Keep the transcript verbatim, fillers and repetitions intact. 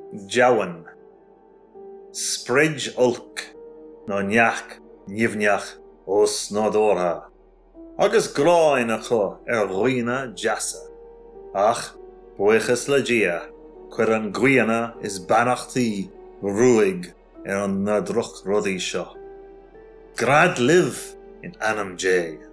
Jawan. Spridge ulk, no niach, nivniach, os nodora. Agus groin acho er ruina jassa. Ach, buiches legia, quer an guiana is banachti, ruig, er an nadruch rodisha. Grad live in Anam J.